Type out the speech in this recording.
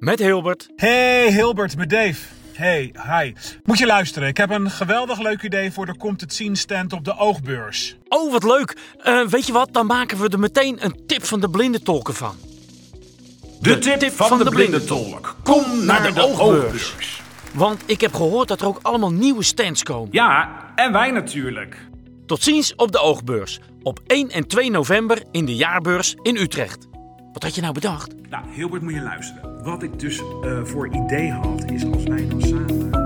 Met Hilbert. Hey Hilbert, met Dave. Hey, hi. Moet je luisteren, ik heb een geweldig leuk idee voor de Komt het Zien stand op de Oogbeurs. Oh, wat leuk. Weet je wat, dan maken we er meteen een tip van de blindentolken van. De tip van de blindentolk. Kom naar de Oogbeurs. Want ik heb gehoord dat er ook allemaal nieuwe stands komen. Ja, en wij natuurlijk. Tot ziens op de Oogbeurs. Op 1 en 2 november in de jaarbeurs in Utrecht. Wat had je nou bedacht? Nou, Hilbert, moet je luisteren. Wat ik dus voor idee had, is als wij dan samen